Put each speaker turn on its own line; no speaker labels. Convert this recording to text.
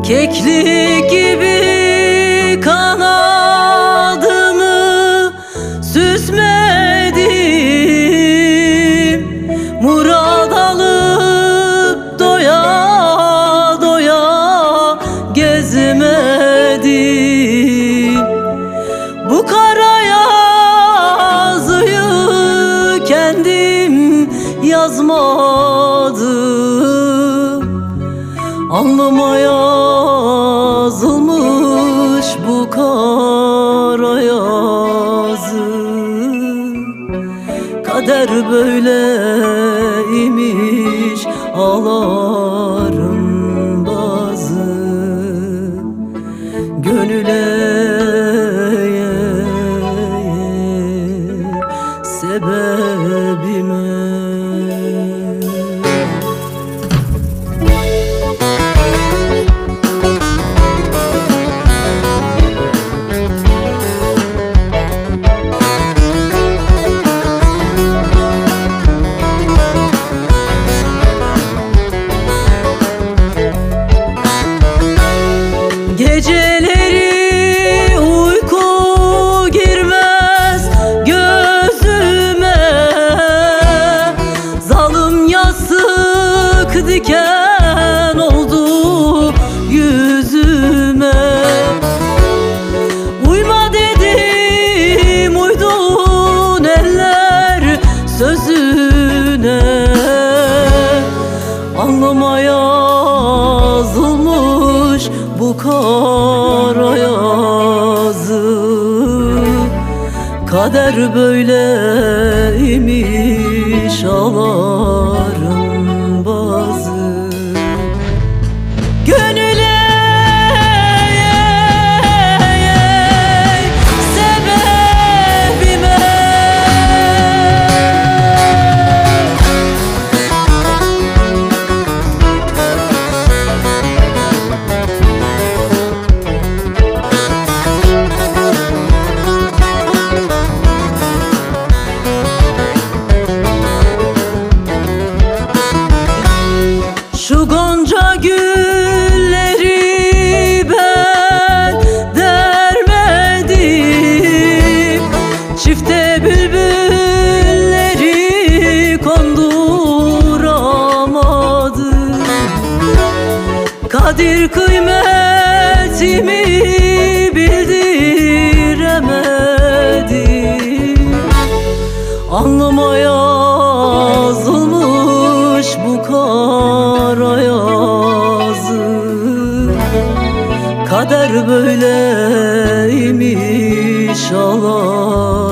Keklik gibi kanadını süsmedim, murad alıp doya doya gezmedim. Bu kara yazıyı kendim yazmadım. Alnıma yazılmış bu kara yazı. Kader böyleymiş, ağlarım bazı. Gönüle sebebime. Geceleri uyku girmez gözüme, zalim yastık diken oldu yüzüme. Uyma dedim, uydun eller sözüne. Alnıma yazılmış bu kara yazı. Kader böyleymiş, ağlarım bazı. Gönüle sebebime. Şu gonca gülleri ben dermedim, çifte bülbülleri konduramadım. Kadir kıymetimi bildiremedim. Alnıma yazılmış bu kara yazı. Kader böyleymiş, ağlar.